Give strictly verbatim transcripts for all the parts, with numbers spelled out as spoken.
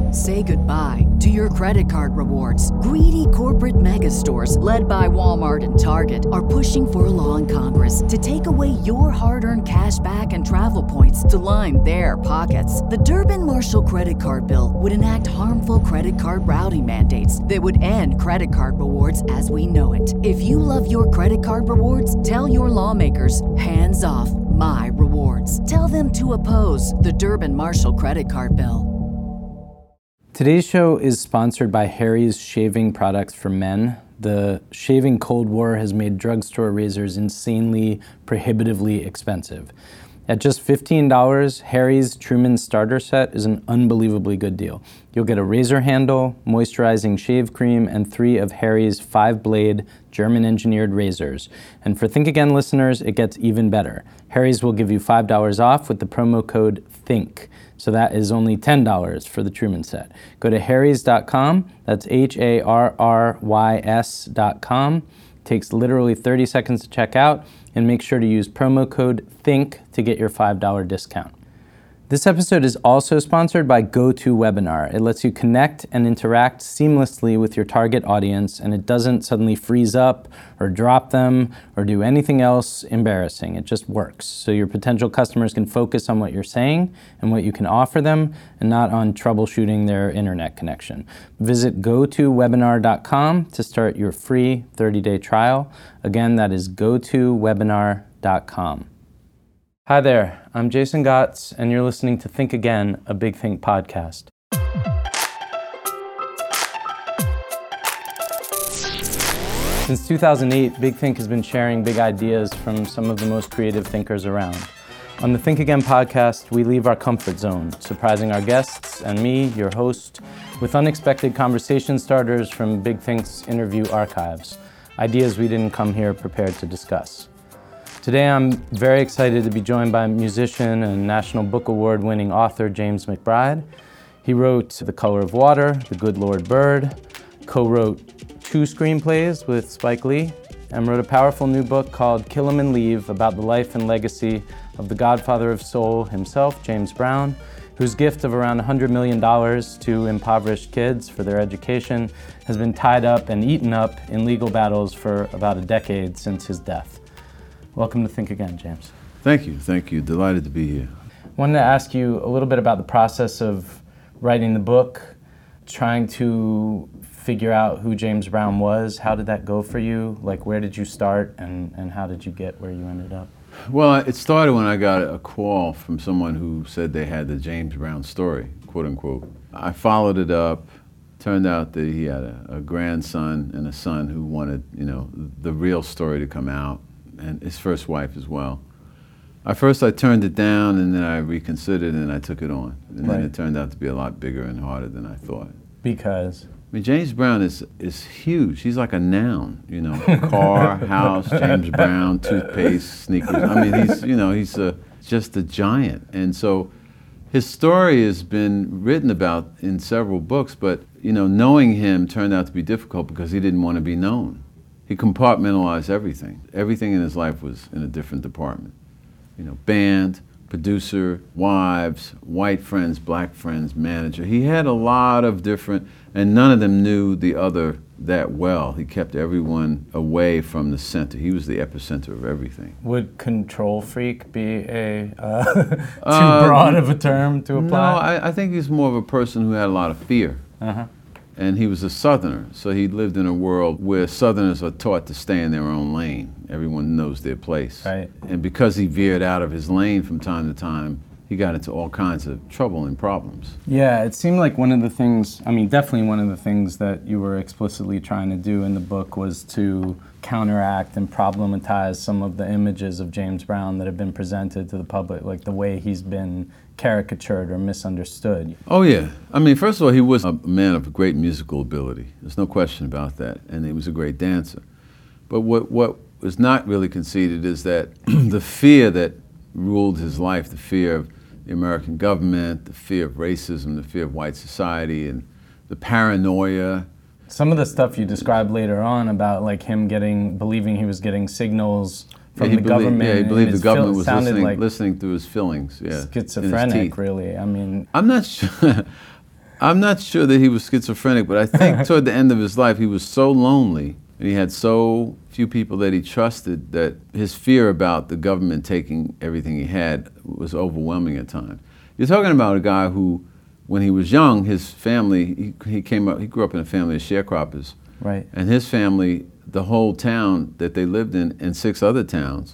Say goodbye to your credit card rewards. Greedy corporate mega stores, led by Walmart and Target, are pushing for a law in Congress to take away your hard-earned cash back and travel points to line their pockets. The Durbin-Marshall credit card bill would enact harmful credit card routing mandates that would end credit card rewards as we know it. If you love your credit card rewards, tell your lawmakers, hands off my rewards. Tell them to oppose the Durbin-Marshall credit card bill. Today's show is sponsored by Harry's Shaving Products for Men. The shaving Cold War has made drugstore razors insanely, prohibitively expensive. At just fifteen dollars, Harry's Truman Starter Set is an unbelievably good deal. You'll get a razor handle, moisturizing shave cream, and three of Harry's five-blade German-engineered razors. And for Think Again listeners, it gets even better. Harry's will give you five dollars off with the promo code THINK. So that is only ten dollars for the Truman Set. Go to harrys dot com, that's H A R R Y S dot com. Takes literally thirty seconds to check out, and make sure to use promo code THINK to get your five dollars discount. This episode is also sponsored by GoToWebinar. It lets you connect and interact seamlessly with your target audience, and it doesn't suddenly freeze up or drop them or do anything else embarrassing. It just works. So your potential customers can focus on what you're saying and what you can offer them, and not on troubleshooting their internet connection. Visit go to webinar dot com to start your free thirty-day trial. Again, that is go to webinar dot com. Hi there, I'm Jason Gotts, and you're listening to Think Again, a Big Think podcast. Since two thousand eight, Big Think has been sharing big ideas from some of the most creative thinkers around. On the Think Again podcast, we leave our comfort zone, surprising our guests and me, your host, with unexpected conversation starters from Big Think's interview archives, ideas we didn't come here prepared to discuss. Today I'm very excited to be joined by musician and National Book Award winning author James McBride. He wrote The Color of Water, The Good Lord Bird, co-wrote two screenplays with Spike Lee, and wrote a powerful new book called Kill 'Em and Leave about the life and legacy of the godfather of soul himself, James Brown, whose gift of around one hundred million dollars to impoverished kids for their education has been tied up and eaten up in legal battles for about a decade since his death. Welcome to Think Again, James. Thank you, thank you. Delighted to be here. I wanted to ask you a little bit about the process of writing the book, trying to figure out who James Brown was. How did that go for you? Like, where did you start, and, and how did you get where you ended up? Well, it started when I got a call from someone who said they had the James Brown story, quote unquote. I followed it up. Turned out that he had a, a grandson and a son who wanted, you know, the real story to come out, and his first wife as well. At first I turned it down, and then I reconsidered, and I took it on. And right. then it turned out to be a lot bigger and harder than I thought. Because? I mean, James Brown is is huge. He's like a noun, you know. Car, house, James Brown, toothpaste, sneakers. I mean, he's, you know, he's a, just a giant. And so his story has been written about in several books, but, you know, knowing him turned out to be difficult because he didn't want to be known. He compartmentalized everything. Everything in his life was in a different department. You know, band, producer, wives, white friends, black friends, manager. He had a lot of different, and none of them knew the other that well. He kept everyone away from the center. He was the epicenter of everything. Would control freak be a uh, too uh, broad of a term to apply? No, I, I think he's more of a person who had a lot of fear. Uh-huh. And he was a Southerner, so he lived in a world where Southerners are taught to stay in their own lane. Everyone knows their place. Right. And because he veered out of his lane from time to time, he got into all kinds of trouble and problems. Yeah, it seemed like one of the things, I mean, definitely one of the things that you were explicitly trying to do in the book was to counteract and problematize some of the images of James Brown that have been presented to the public, like the way he's been caricatured or misunderstood. Oh yeah, I mean, first of all, he was a man of great musical ability. There's no question about that, and he was a great dancer. But what what was not really conceded is that the fear that ruled his life, the fear of the American government, the fear of racism, the fear of white society, and the paranoia. Some of the stuff you described later on about like him getting, believing he was getting signals from yeah, the believed, government. Yeah, he believed the government fil- was listening, like listening through his fillings. Yeah, schizophrenic, really. I mean, I'm not sure. I'm not sure that he was schizophrenic, but I think toward the end of his life, he was so lonely and he had so few people that he trusted that his fear about the government taking everything he had was overwhelming at times. You're talking about a guy who, when he was young, his family, he, he came up, he grew up in a family of sharecroppers. Right. And his family, the whole town that they lived in and six other towns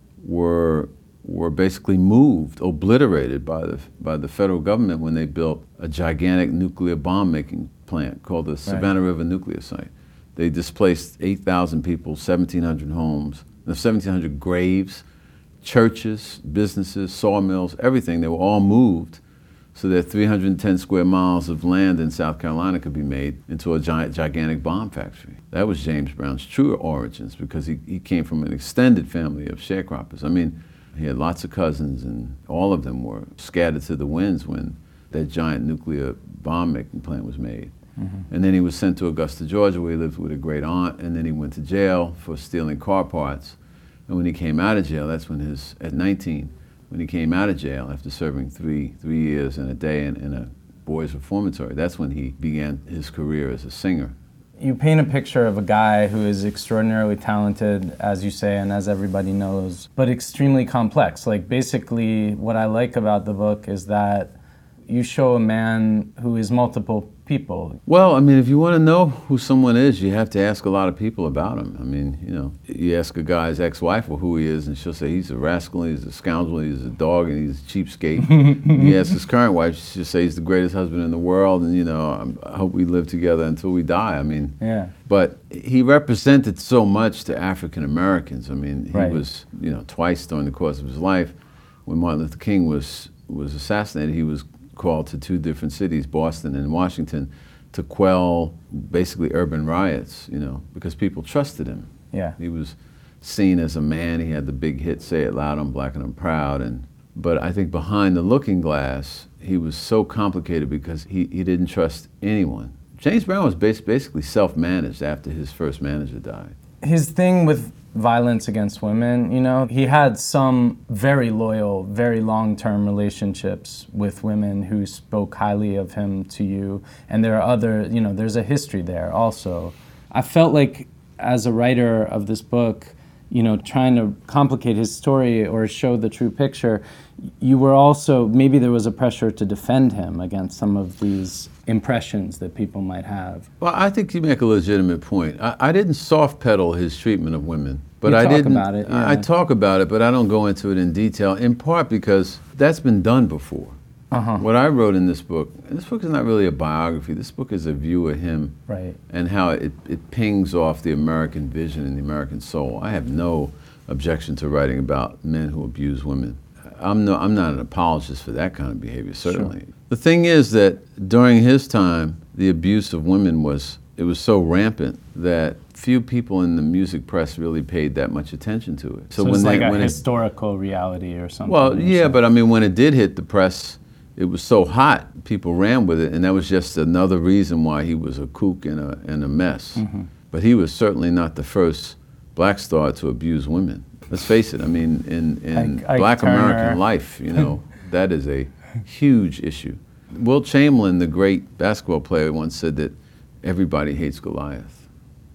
were were basically moved, obliterated by the by the federal government when they built a gigantic nuclear bomb making plant called the Savannah River Nuclear Site. They displaced eight thousand people, seventeen hundred homes, seventeen hundred graves, churches, businesses, sawmills, everything. They were all moved so that three hundred ten square miles of land in South Carolina could be made into a giant, gigantic bomb factory. That was James Brown's true origins because he, he came from an extended family of sharecroppers. I mean, he had lots of cousins and all of them were scattered to the winds when that giant nuclear bomb making plant was made. Mm-hmm. And then he was sent to Augusta, Georgia, where he lived with a great aunt, and then he went to jail for stealing car parts. And when he came out of jail, that's when his, at nineteen, when he came out of jail after serving three three years and a day in, in a boys' reformatory, that's when he began his career as a singer. You paint a picture of a guy who is extraordinarily talented, as you say, and as everybody knows, but extremely complex. Like, basically, what I like about the book is that you show a man who is multiple people. Well, I mean, if you want to know who someone is, you have to ask a lot of people about him. I mean, you know, you ask a guy's ex-wife or who he is, and she'll say he's a rascal, he's a scoundrel, he's a dog, and he's a cheapskate. You ask his current wife, she'll say he's the greatest husband in the world, and, you know, I'm, I hope we live together until we die. I mean, yeah. But he represented so much to African Americans. I mean, he right. was, you know, twice during the course of his life, when Martin Luther King was was assassinated, he was called to two different cities, Boston and Washington, to quell basically urban riots, you know, because people trusted him. Yeah. He was seen as a man. He had the big hit, Say It Loud, I'm Black and I'm Proud. And, but I think behind the looking glass, he was so complicated because he, he didn't trust anyone. James Brown was bas- basically self-managed after his first manager died. His thing with violence against women, you know, he had some very loyal, very long-term relationships with women who spoke highly of him to you, and there are other, you know, there's a history there also. I felt like as a writer of this book, you know, trying to complicate his story or show the true picture, you were also, maybe there was a pressure to defend him against some of these impressions that people might have. Well, I think you make a legitimate point. I, I didn't soft pedal his treatment of women, but you I talk didn't. About it, yeah. I talk about it, but I don't go into it in detail. In part because that's been done before. Uh-huh. What I wrote in this book, and this book is not really a biography. This book is a view of him, right, and how it, it pings off the American vision and the American soul. I have no objection to writing about men who abuse women. I'm no, I'm not an apologist for that kind of behavior, certainly. Sure. The thing is that during his time, the abuse of women was, it was so rampant that few people in the music press really paid that much attention to it. So, so when it's they, like a historical it, reality or something. Well, yeah, so. But I mean, when it did hit the press, it was so hot, people ran with it, and that was just another reason why he was a kook and a, and a mess. Mm-hmm. But he was certainly not the first black star to abuse women. Let's face it, I mean, in, in Ike, Ike black Turner. American life, you know, that is a huge issue. Wilt Chamberlain, the great basketball player, once said that everybody hates Goliath.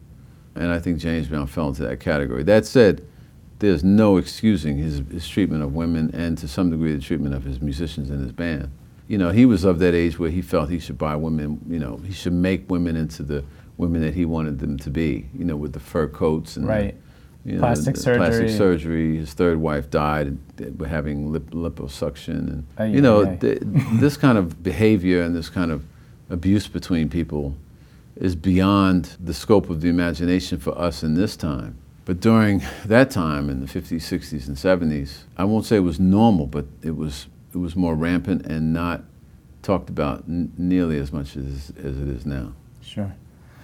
And I think James Brown fell into that category. That said, there's no excusing his, his treatment of women and to some degree the treatment of his musicians in his band. You know, he was of that age where he felt he should buy women, you know, he should make women into the women that he wanted them to be, you know, with the fur coats and right. the, you know, plastic the, the surgery. Plastic surgery. His third wife died with having lip, liposuction. And, aye, you know, aye. th- this kind of behavior and this kind of abuse between people is beyond the scope of the imagination for us in this time. But during that time, in the fifties, sixties, and seventies, I won't say it was normal, but it was it was more rampant and not talked about n- nearly as much as, as it is now. Sure.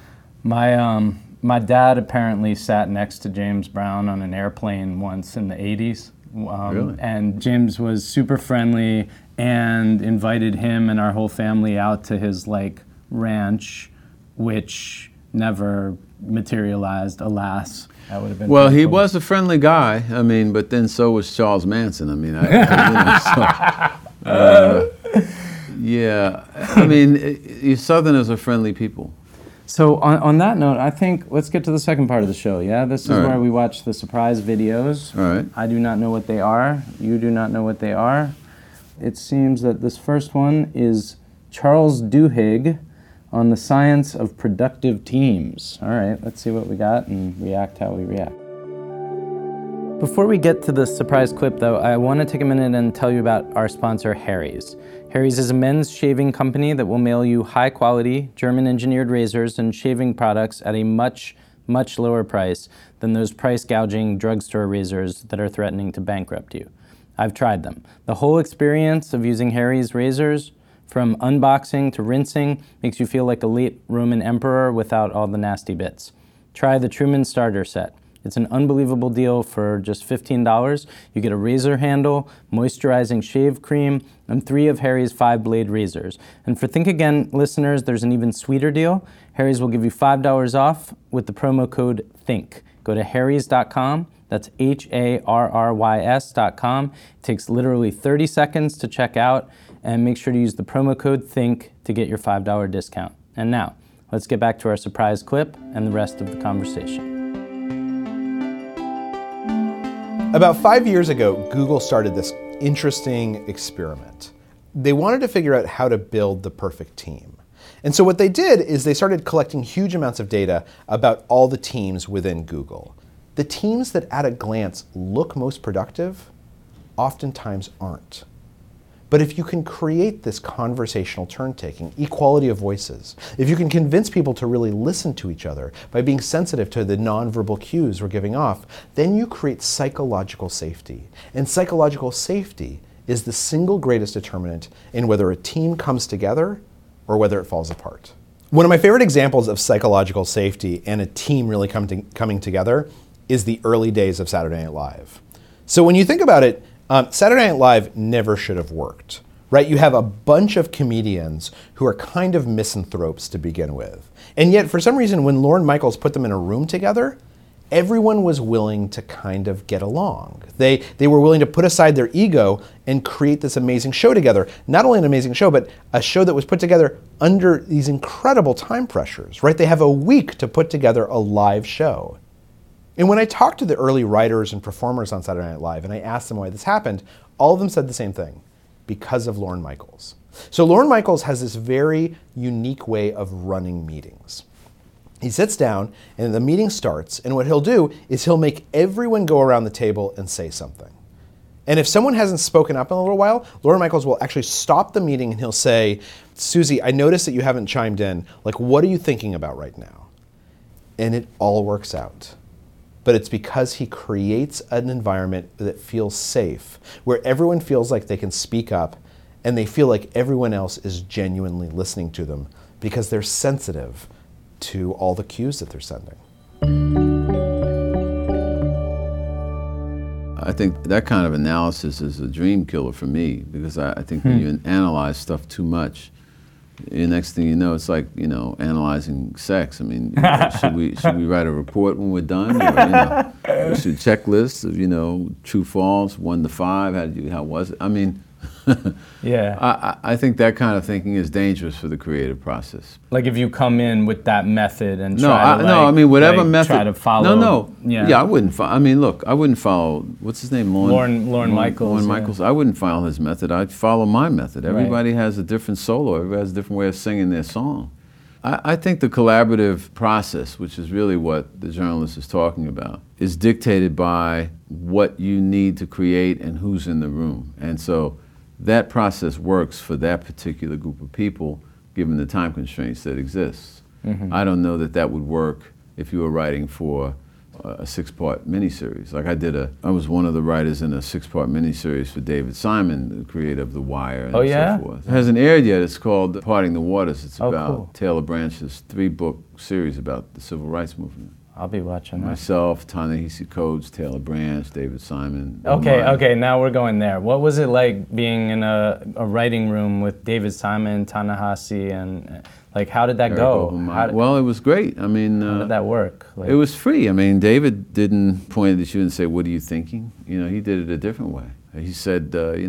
My um, my dad apparently sat next to James Brown on an airplane once in the eighties. Um, really? And James was super friendly and invited him and our whole family out to his like ranch, which never materialized, alas. That would have been well, he cool. was a friendly guy. I mean, but then so was Charles Manson. I mean, I, I, you know, so, uh, Yeah, I mean, you Southerners are friendly people. So on, on that note, I think let's get to the second part of the show, yeah? This is All right. where we watch the surprise videos. All right. I do not know what they are. You do not know what they are. It seems that this first one is Charles Duhigg on the science of productive teams. All right, let's see what we got and react how we react. Before we get to the surprise clip, though, I want to take a minute and tell you about our sponsor, Harry's. Harry's is a men's shaving company that will mail you high-quality, German-engineered razors and shaving products at a much, much lower price than those price-gouging drugstore razors that are threatening to bankrupt you. I've tried them. The whole experience of using Harry's razors, from unboxing to rinsing, makes you feel like a late Roman emperor without all the nasty bits. Try the Truman Starter Set. It's an unbelievable deal for just fifteen dollars. You get a razor handle, moisturizing shave cream, and three of Harry's five-blade razors. And for Think Again listeners, there's an even sweeter deal. Harry's will give you five dollars off with the promo code THINK. Go to harrys dot com. That's H A R R Y S dot com. It takes literally thirty seconds to check out, and make sure to use the promo code THINK to get your five dollars discount. And now, let's get back to our surprise clip and the rest of the conversation. About five years ago, Google started this interesting experiment. They wanted to figure out how to build the perfect team. And so what they did is they started collecting huge amounts of data about all the teams within Google. The teams that at a glance look most productive oftentimes aren't. But if you can create this conversational turn-taking, equality of voices, if you can convince people to really listen to each other by being sensitive to the nonverbal cues we're giving off, then you create psychological safety. And psychological safety is the single greatest determinant in whether a team comes together or whether it falls apart. One of my favorite examples of psychological safety and a team really come to, coming together is the early days of Saturday Night Live. So when you think about it, Um, Saturday Night Live never should have worked, right? You have a bunch of comedians who are kind of misanthropes to begin with. And yet, for some reason, when Lorne Michaels put them in a room together, everyone was willing to kind of get along. They, they were willing to put aside their ego and create this amazing show together. Not only an amazing show, but a show that was put together under these incredible time pressures, right? They have a week to put together a live show. And when I talked to the early writers and performers on Saturday Night Live and I asked them why this happened, all of them said the same thing: because of Lorne Michaels. So Lorne Michaels has this very unique way of running meetings. He sits down and the meeting starts, and what he'll do is he'll make everyone go around the table and say something. And if someone hasn't spoken up in a little while, Lorne Michaels will actually stop the meeting and he'll say, "Susie, I noticed that you haven't chimed in. Like, what are you thinking about right now?" And it all works out. But it's because he creates an environment that feels safe, where everyone feels like they can speak up and they feel like everyone else is genuinely listening to them because they're sensitive to all the cues that they're sending. I think that kind of analysis is a dream killer for me, because I, I think Hmm. when you analyze stuff too much, the next thing you know, it's like, you know, analyzing sex. I mean, you know, should we should we write a report when we're done? Or, you know, we should checklists of, you know, true, false, one to five. How did you? How was it? I mean, Yeah. I, I think that kind of thinking is dangerous for the creative process. Like if you come in with that method and No, try I, to no. like- I mean, whatever like method. try to follow. No, no. Yeah. Yeah, I wouldn't. Fo- I mean, look, I wouldn't follow. What's his name? Lorne. Lorne- Lorne Michaels, Lorne yeah. Michaels. I wouldn't follow his method. I'd follow my method. Everybody has a different solo. Everybody has a different way of singing their song. I, I think the collaborative process, which is really what the journalist is talking about, is dictated by what you need to create and who's in the room. And so that process works for that particular group of people, given the time constraints that exist. Mm-hmm. I don't know that that would work if you were writing for a six-part miniseries. Like I did a, I was one of the writers in a six-part miniseries for David Simon, the creator of The Wire and Oh, yeah? so forth. It hasn't aired yet. It's called Parting the Waters. It's Oh, about cool. Taylor Branch's three-book series about the civil rights movement. I'll be watching that. Myself, Ta-Nehisi Coates, Taylor Branch, David Simon. Okay, Omar. okay, now we're going there. What was it like being in a, a writing room with David Simon, Ta-Nehisi, and like how did that Eric go? Overmyer. How did, Well, it was great. I mean, how uh, did that work? Like, it was free. I mean, David didn't point at you and say, "What are you thinking?" You know, he did it a different way. He said, uh, "You know,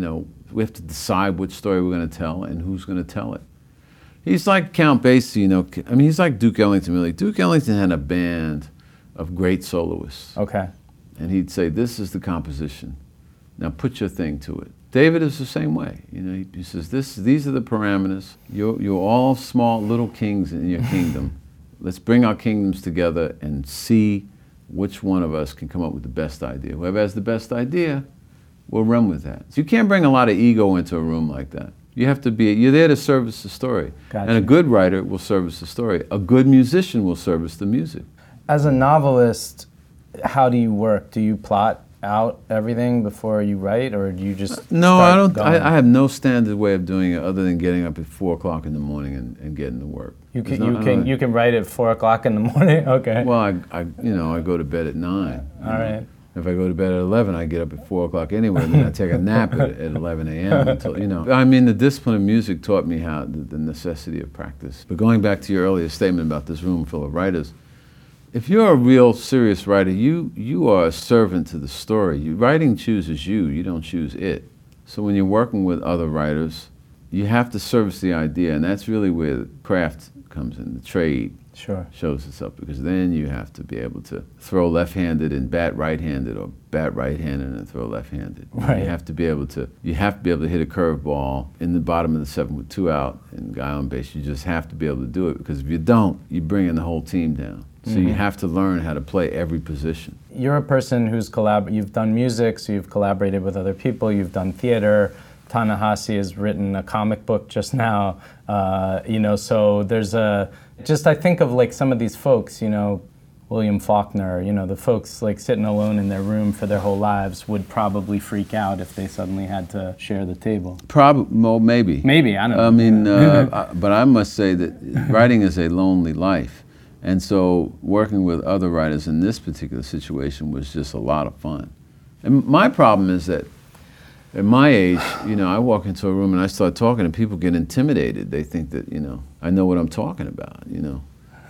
We have to decide which story we're going to tell and who's going to tell it. He's like Count Basie, you know. I mean, he's like Duke Ellington, really. Duke Ellington had a band of great soloists. Okay. And he'd say, this is the composition. Now put your thing to it. David is the same way. You know, he, he says, this, these are the parameters. You're, you're all small little kings in your kingdom. Let's bring our kingdoms together and see which one of us can come up with the best idea. Whoever has the best idea, we'll run with that. So you can't bring a lot of ego into a room like that. You have to be, you're there to service the story. Gotcha. And a good writer will service the story. A good musician will service the music. As a novelist, how do you work? Do you plot out everything before you write, or do you just No, start I don't. going? I, I have no standard way of doing it other than getting up at four o'clock in the morning and, and getting to work. You can, There's you not- I can, don't- you can write at four o'clock in the morning. Okay. Well, I, I, you know, I go to bed at nine. All right. If I go to bed at eleven, I get up at four o'clock anyway, and then I take a nap at, at eleven a.m. until, you know. I mean, the discipline of music taught me how, the, the necessity of practice. But going back to your earlier statement about this room full of writers, if you're a real serious writer, you, you are a servant to the story. You, writing chooses you, you don't choose it. So when you're working with other writers, you have to service the idea, and that's really where the craft comes in, the trade. Sure. Shows itself, because then you have to be able to throw left-handed and bat right-handed, or bat right-handed and throw left-handed. Right. You have to be able to. You have to be able to hit a curveball in the bottom of the seventh with two out and guy on base. You just have to be able to do it, because if you don't, you bring in the whole team down. So Mm-hmm. you have to learn how to play every position. You're a person who's collab. You've done music, so you've collaborated with other people. You've done theater. Ta-Nehisi has written a comic book just now. Uh, you know, so there's a. Just I think of like some of these folks. You know, William Faulkner. You know, the folks like sitting alone in their room for their whole lives would probably freak out if they suddenly had to share the table. Probably, well, maybe. Maybe, I don't know. I mean, uh, I, but I must say that writing is a lonely life. And so working with other writers in this particular situation was just a lot of fun. And my problem is that at my age, you know, I walk into a room and I start talking and people get intimidated. They think that, you know, I know what I'm talking about, you know.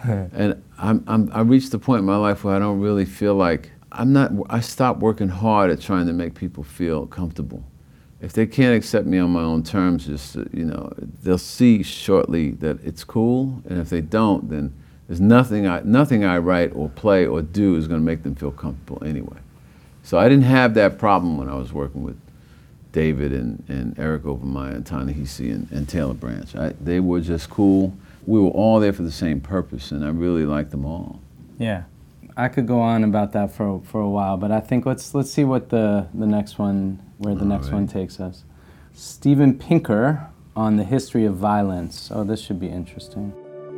And I'm, I'm, I reached the point in my life where I don't really feel like, I'm not, I stopped working hard at trying to make people feel comfortable. If they can't accept me on my own terms, just, you know, they'll see shortly that it's cool. And if they don't, then there's nothing I, nothing I write or play or do is going to make them feel comfortable anyway. So I didn't have that problem when I was working with David and, and Eric Overmyer and Ta-Nehisi and, and Taylor Branch. I, they were just cool. We were all there for the same purpose, and I really liked them all. Yeah, I could go on about that for for a while, but I think let's let's see what the the next one, where the All next right. one takes us. Steven Pinker on the history of violence. Oh, this should be interesting.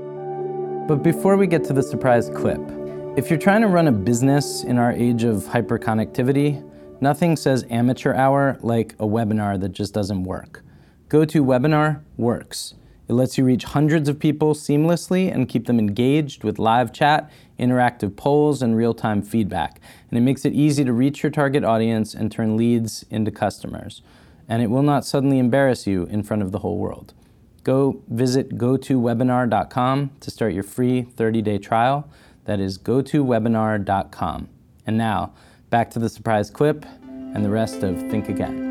But before we get to the surprise clip, if you're trying to run a business in our age of hyperconnectivity, nothing says amateur hour like a webinar that just doesn't work. GoToWebinar works. It lets you reach hundreds of people seamlessly and keep them engaged with live chat, interactive polls, and real-time feedback. And it makes it easy to reach your target audience and turn leads into customers. And it will not suddenly embarrass you in front of the whole world. Go visit go to webinar dot com to start your free thirty-day trial. That is go to webinar dot com. And now, back to the surprise clip and the rest of Think Again.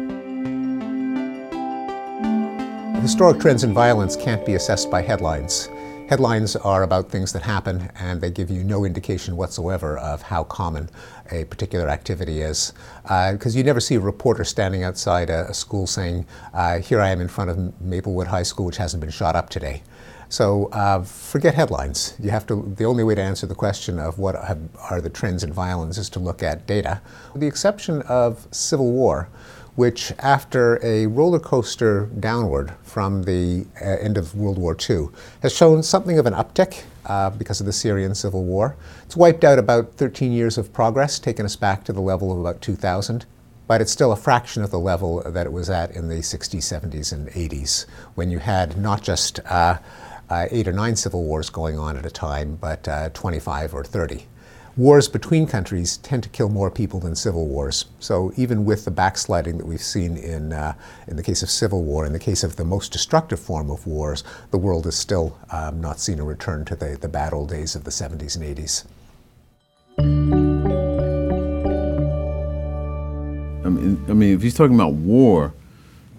Historic trends in violence can't be assessed by headlines. Headlines are about things that happen, and they give you no indication whatsoever of how common a particular activity is. Because uh, you never see a reporter standing outside a, a school saying, uh, here I am in front of Maplewood High School, which hasn't been shot up today. So uh, forget headlines. You have to. The only way to answer the question of what have, are the trends in violence is to look at data. With the exception of Civil War, which after a roller coaster downward from the uh, end of World War Two, has shown something of an uptick uh, because of the Syrian civil war. It's wiped out about thirteen years of progress, taken us back to the level of about two thousand. But it's still a fraction of the level that it was at in the sixties, seventies, and eighties, when you had not just uh, uh, eight or nine civil wars going on at a time, but uh, twenty-five or thirty. Wars between countries tend to kill more people than civil wars. So even with the backsliding that we've seen in, uh, in the case of civil war, in the case of the most destructive form of wars, the world has still um, not seen a return to the, the bad old days of the seventies and eighties. I mean, I mean, if he's talking about war,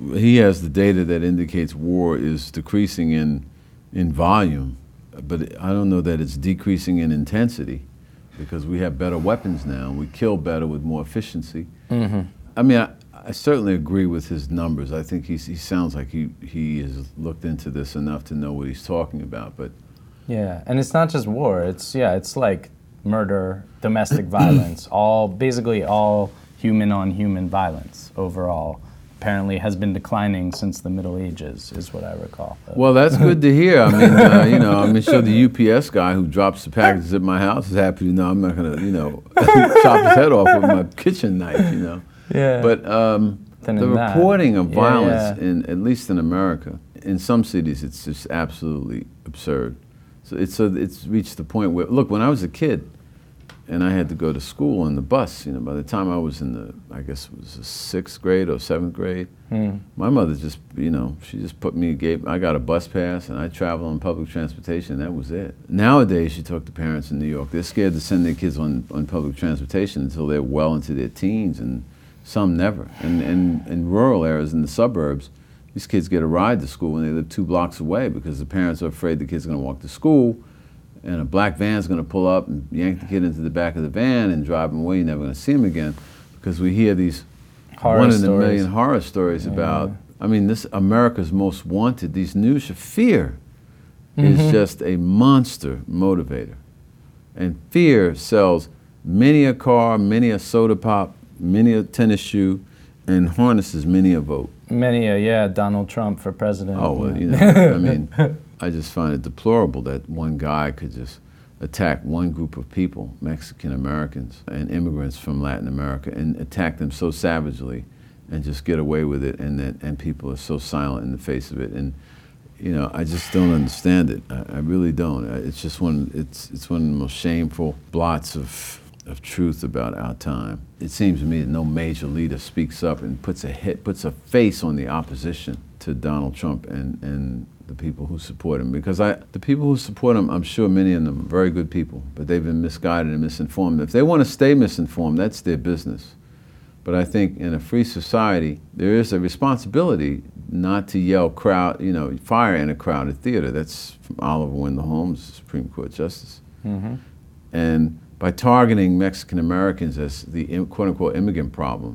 he has the data that indicates war is decreasing in in volume, but I don't know that it's decreasing in intensity, because we have better weapons now. We kill better with more efficiency. Mm-hmm. I mean, I, I certainly agree with his numbers. I think he's, he sounds like he, he has looked into this enough to know what he's talking about. But yeah, and it's not just war. It's yeah, it's like murder, domestic violence, all basically all human on human violence overall. Apparently has been declining since the Middle Ages, is what I recall. But. Well, that's good to hear. I mean, uh, you know, I mean, sure, the U P S guy who drops the packages at my house is happy to know I'm not going to, you know, chop his head off with my kitchen knife, you know. Yeah. But um, the reporting of yeah, violence, yeah. in at least in America, in some cities, it's just absolutely absurd. So it's a, it's reached the point where, look, when I was a kid, and I had to go to school on the bus, you know, by the time I was in the, I guess it was the sixth grade or seventh grade, mm. my mother just, you know, she just put me, gave, I got a bus pass and I traveled on public transportation, that was it. Nowadays, you talk to parents in New York, they're scared to send their kids on, on public transportation until they're well into their teens, and some never. And, and in rural areas, in the suburbs, these kids get a ride to school when they live two blocks away because the parents are afraid the kid's gonna walk to school, and a black van's going to pull up and yank the kid into the back of the van and drive him away. You're never going to see him again, because we hear these horror one in stories. a million horror stories yeah. about, I mean, this America's Most Wanted, these news, fear mm-hmm. is just a monster motivator. And fear sells many a car, many a soda pop, many a tennis shoe, and harnesses many a vote. Many a, yeah, Donald Trump for president. Oh, well, you know, I mean, I just find it deplorable that one guy could just attack one group of people, Mexican Americans and immigrants from Latin America, and attack them so savagely and just get away with it, and that and people are so silent in the face of it. And you know, I just don't understand it. I, I really don't. It's just one. It's it's one of the most shameful blots of of truth about our time. It seems to me that no major leader speaks up and puts a hit, puts a face on the opposition to Donald Trump and and the people who support him. Because I, the people who support him, I'm sure many of them are very good people, but they've been misguided and misinformed. If they want to stay misinformed, that's their business. But I think in a free society, there is a responsibility not to yell crowd, you know, fire in a crowded theater. That's from Oliver Wendell Holmes, Supreme Court Justice. Mm-hmm. And by targeting Mexican Americans as the quote unquote immigrant problem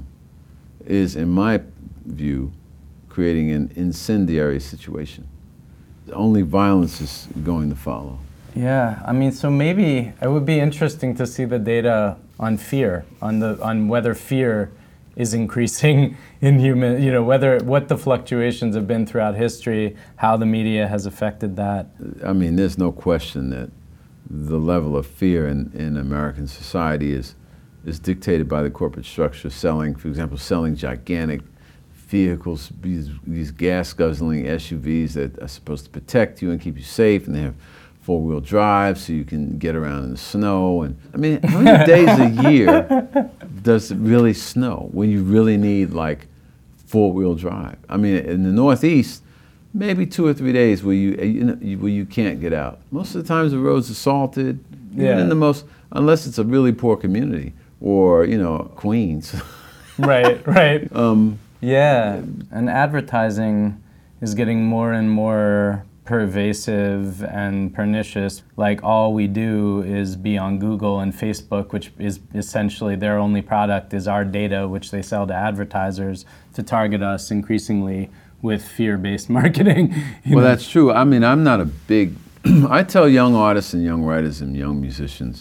is, in my view, creating an incendiary situation. Only violence is going to follow. Yeah, I mean, so maybe it would be interesting to see the data on fear, on the on whether fear is increasing in human, you know, whether what the fluctuations have been throughout history, how the media has affected that. I mean, there's no question that the level of fear in, in American society is is dictated by the corporate structure, selling, for example, selling gigantic vehicles, these, these gas-guzzling S U Vs that are supposed to protect you and keep you safe, and they have four-wheel drive so you can get around in the snow. And I mean, how many days a year does it really snow when you really need like four-wheel drive? I mean, in the Northeast, maybe two or three days where you, you know, where you can't get out. Most of the times the roads are salted, yeah. even in the most, unless it's a really poor community or, you know, Queens. Right, right. um, Yeah, and advertising is getting more and more pervasive and pernicious. Like, all we do is be on Google and Facebook, which is essentially their only product is our data, which they sell to advertisers to target us increasingly with fear-based marketing. Well, know? That's true. I mean, I'm not a big, I tell young artists and young writers and young musicians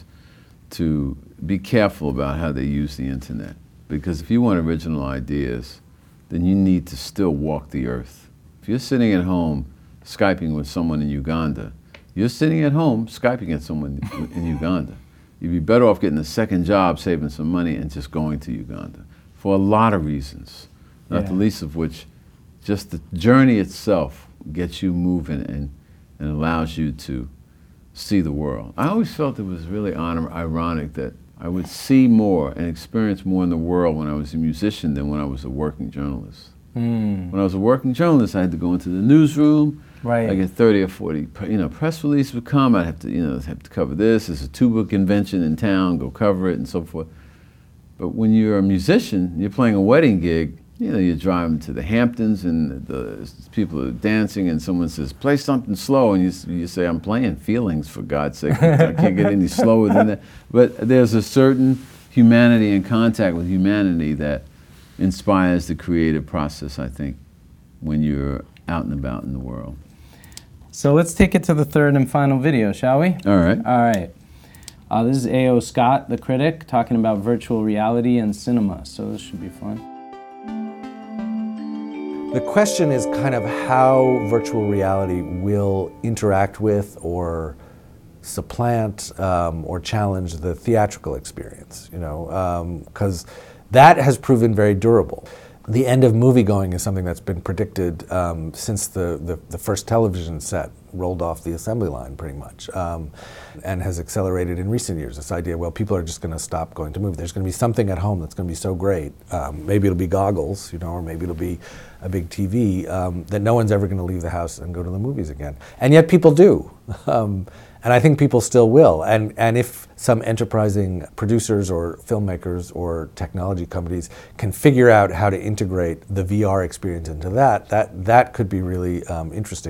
to be careful about how they use the internet. Because if you want original ideas, then you need to still walk the earth. If you're sitting at home Skyping with someone in Uganda, you're sitting at home Skyping at someone in Uganda. You'd be better off getting a second job, saving some money, and just going to Uganda for a lot of reasons, not yeah. the least of which just the journey itself gets you moving and, and allows you to see the world. I always felt it was really honor, ironic that I would see more and experience more in the world when I was a musician than when I was a working journalist. Mm. When I was a working journalist, I had to go into the newsroom. Right. I get thirty or forty, you know, press release would come. I'd have to, you know, have to cover this. There's a tuba convention in town, go cover it and so forth. But when you're a musician, you're playing a wedding gig, You know, you're driving to the Hamptons and the people are dancing and someone says, play something slow, and you, you say, I'm playing Feelings, for God's sake. I can't get any slower than that. But there's a certain humanity and contact with humanity that inspires the creative process, I think, when you're out and about in the world. So let's take it to the third and final video, shall we? All right. All right. Uh, this is A O Scott, the critic, talking about virtual reality and cinema, so this should be fun. The question is kind of how virtual reality will interact with or supplant um, or challenge the theatrical experience, you know, because um, that has proven very durable. The end of moviegoing is something that's been predicted um, since the, the, the first television set rolled off the assembly line, pretty much, um, and has accelerated in recent years. This idea, well, people are just going to stop going to movies. There's going to be something at home that's going to be so great. Um, maybe it'll be goggles, you know, or maybe it'll be a big T V um, that no one's ever going to leave the house and go to the movies again. And yet people do. Um, And I think people still will. And, and if some enterprising producers or filmmakers or technology companies can figure out how to integrate the V R experience into that, that, that could be really um, interesting.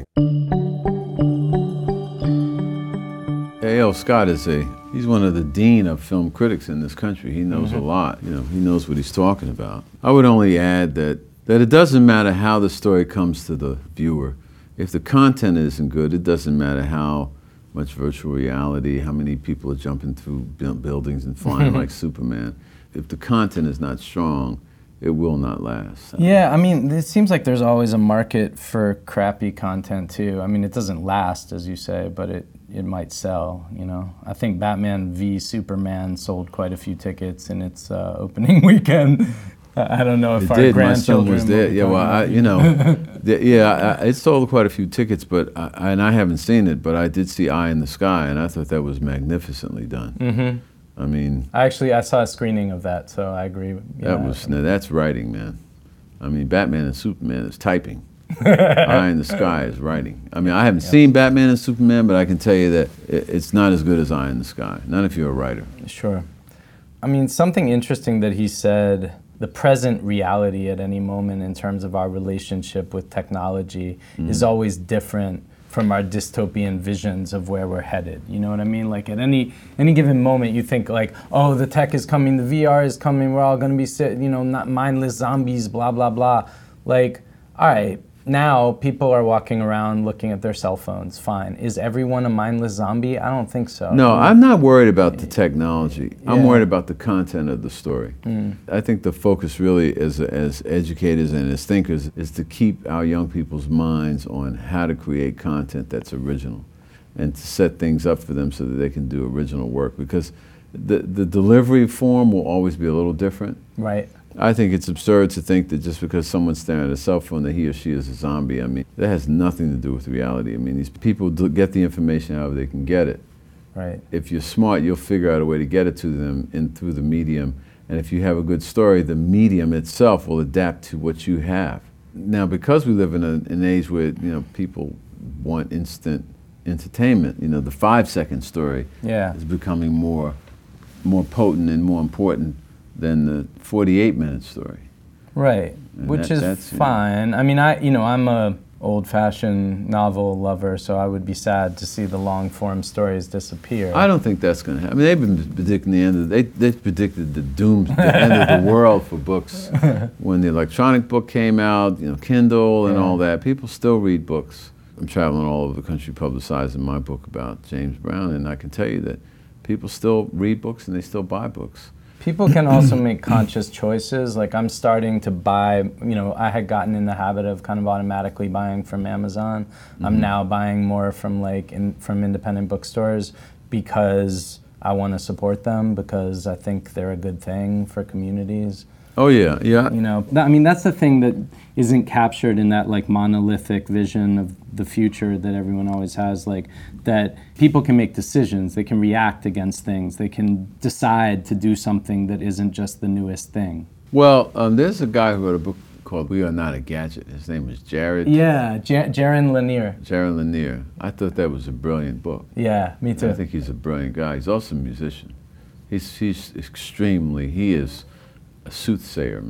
A L Scott is a, he's one of the dean of film critics in this country. He knows mm-hmm. a lot, you know, he knows what he's talking about. I would only add that, that it doesn't matter how the story comes to the viewer. If the content isn't good, it doesn't matter how much virtual reality, how many people are jumping through buildings and flying like Superman. If the content is not strong, it will not last. Yeah, I mean, it seems like there's always a market for crappy content too. I mean, it doesn't last, as you say, but it, it might sell, you know? I think Batman v Superman sold quite a few tickets in its uh, opening weekend. I don't know if it our did. grandchildren My son was there. Yeah, well, I, you know, the, yeah, I, it sold quite a few tickets, but I, and I haven't seen it, but I did see Eye in the Sky, and I thought that was magnificently done. Mm-hmm. I mean, I actually I saw a screening of that, so I agree. Yeah, that was now that's writing, man. I mean, Batman and Superman is typing. Eye in the Sky is writing. I mean, I haven't yep. seen Batman and Superman, but I can tell you that it, it's not as good as Eye in the Sky. Not if you're a writer. Sure. I mean, something interesting that he said. The present reality at any moment in terms of our relationship with technology mm. is always different from our dystopian visions of where we're headed. You know what I mean? Like at any any given moment, you think like, oh, the tech is coming, the V R is coming, we're all going to be, you know, not mindless zombies, blah blah blah. Like, all right, now people are walking around looking at their cell phones. Fine. Is everyone a mindless zombie? I don't think so. No, I'm not worried about the technology. I'm yeah. worried about the content of the story. Mm. I think the focus really as, as educators and as thinkers is to keep our young people's minds on how to create content that's original and to set things up for them so that they can do original work, because the, the delivery form will always be a little different. Right. I think it's absurd to think that just because someone's staring at a cell phone that he or she is a zombie. I mean, that has nothing to do with reality. I mean, these people do get the information however they can get it. Right. If you're smart, you'll figure out a way to get it to them in through the medium. And if you have a good story, the medium itself will adapt to what you have. Now, because we live in a, an age where, you know, people want instant entertainment, you know, the five-second story yeah. is becoming more, more potent and more important than the forty-eight minute story. Right, and which that, is fine. I mean, I you know, I'm a old-fashioned novel lover, so I would be sad to see the long-form stories disappear. I don't think that's going to happen. I mean, they've been predicting the end of, they, they've predicted the doom, the end of the world for books. When the electronic book came out, you know, Kindle and yeah. all that, people still read books. I'm traveling all over the country publicizing my book about James Brown, and I can tell you that people still read books and they still buy books. People can also make conscious choices. Like I'm starting to buy, you know, I had gotten in the habit of kind of automatically buying from Amazon. Mm-hmm. I'm now buying more from like in, from independent bookstores because I want to support them, because I think they're a good thing for communities. Oh yeah, yeah. You know, I mean, that's the thing that isn't captured in that like monolithic vision of the future that everyone always has, like that people can make decisions, they can react against things, they can decide to do something that isn't just the newest thing. Well, um, there's a guy who wrote a book called We Are Not a Gadget. His name was Jared. Yeah, J- Jaron Lanier. Jaron Lanier. I thought that was a brilliant book. Yeah, me too. I think he's a brilliant guy. He's also a musician. He's, he's extremely, he is a soothsayer, man.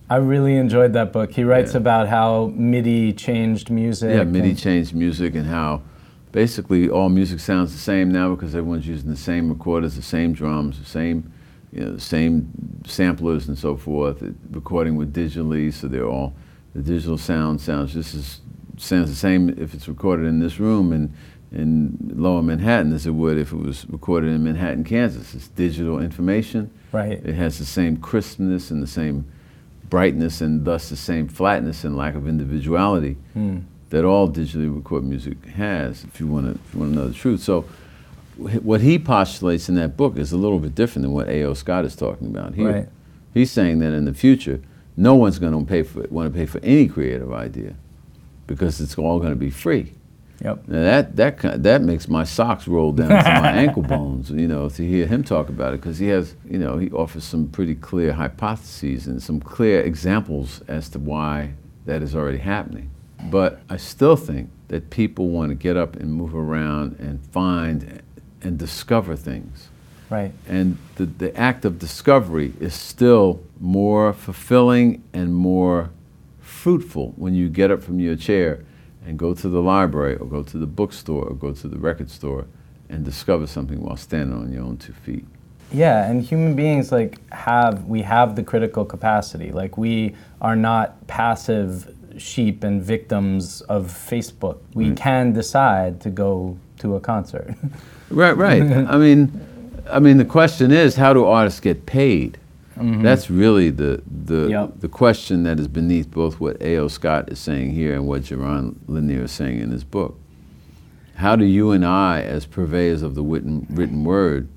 I really enjoyed that book. He writes Yeah. about how MIDI changed music. Yeah, MIDI and- changed music, and how basically all music sounds the same now because everyone's using the same recorders, the same drums, the same, you know, the same samplers and so forth, it, recording with digitally, so they're all, the digital sound sounds just as, sounds the same if it's recorded in this room in, in Lower Manhattan as it would if it was recorded in Manhattan, Kansas. It's digital information. Right. It has the same crispness and the same brightness and thus the same flatness and lack of individuality Hmm. that all digitally recorded music has, if you want to if you want to know the truth. So wh- what he postulates in that book is a little bit different than what A O Scott is talking about here. Right. He's saying that in the future, no one's going to pay for want to pay for any creative idea because it's all going to be free. Yep. Now that that ki- that makes my socks roll down to my ankle bones, you know, to hear him talk about it, because he has, you know, he offers some pretty clear hypotheses and some clear examples as to why that is already happening. But I still think that people want to get up and move around and find and discover things. Right. And the, the act of discovery is still more fulfilling and more fruitful when you get up from your chair and go to the library or go to the bookstore or go to the record store and discover something while standing on your own two feet. Yeah, and human beings like have, we have the critical capacity. Like we are not passive sheep and victims of Facebook. We Right. can decide to go to a concert. Right, right. I mean, I mean, the question is, how do artists get paid? Mm-hmm. That's really the the Yep. the question that is beneath both what A O Scott is saying here and what Jaron Lanier is saying in his book. How do you and I, as purveyors of the written, written word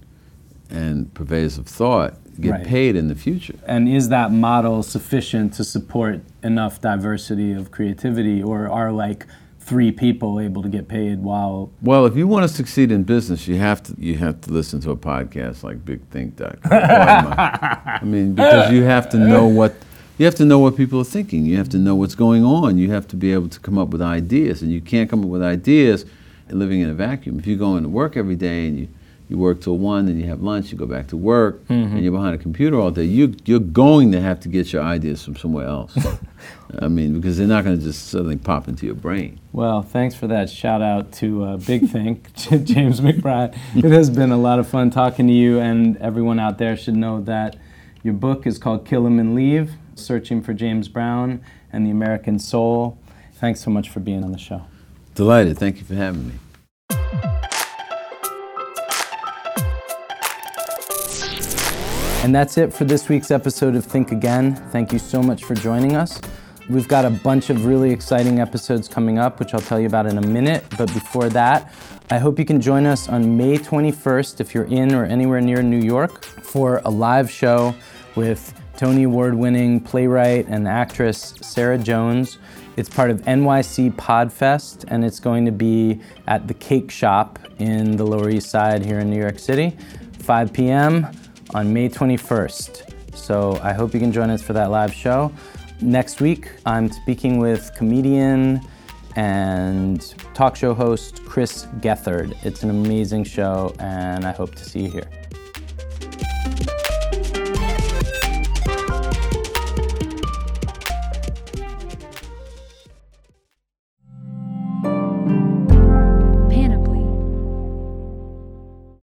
and purveyors of thought, get Right. paid in the future? And is that model sufficient to support enough diversity of creativity, or are like three people able to get paid while... Well, if you want to succeed in business, you have to you have to listen to a podcast like big think dot com. I mean, because you have to know what you have to know what people are thinking. You have to know what's going on. You have to be able to come up with ideas, and you can't come up with ideas living in a vacuum. If you go into work every day and you, you work till one, then you have lunch, you go back to work, Mm-hmm. and you're behind a computer all day, you you're going to have to get your ideas from somewhere else. I mean, because they're not going to just suddenly pop into your brain. Well, thanks for that shout out to uh, Big Think, James McBride. It has been a lot of fun talking to you, and everyone out there should know that your book is called Kill 'Em and Leave, Searching for James Brown and the American Soul. Thanks so much for being on the show. Delighted. Thank you for having me. And that's it for this week's episode of Think Again. Thank you so much for joining us. We've got a bunch of really exciting episodes coming up, which I'll tell you about in a minute. But before that, I hope you can join us on May twenty-first if you're in or anywhere near New York for a live show with Tony Award-winning playwright and actress Sarah Jones. It's part of N Y C Podfest, and it's going to be at the Cake Shop in the Lower East Side here in New York City, five p.m. on May twenty-first. So I hope you can join us for that live show. Next week, I'm speaking with comedian and talk show host Chris Gethard. It's an amazing show, and I hope to see you here.